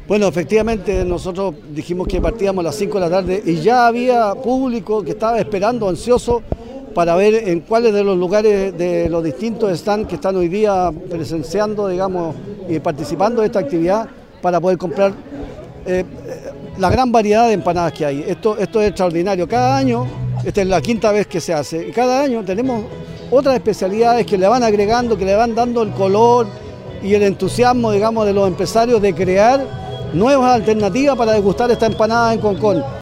Bueno, efectivamente nosotros dijimos que partíamos a las 5 de la tarde y ya había público que estaba esperando, ansioso, para ver en cuáles de los lugares de los distintos stands que están hoy día presenciando, digamos, y participando de esta actividad para poder comprar la gran variedad de empanadas que hay. Esto es extraordinario. Cada año, esta es la quinta vez que se hace, y cada año tenemos otras especialidades que le van agregando, que le van dando el color y el entusiasmo, digamos, de los empresarios de crear nuevas alternativas para degustar esta empanada en Concón.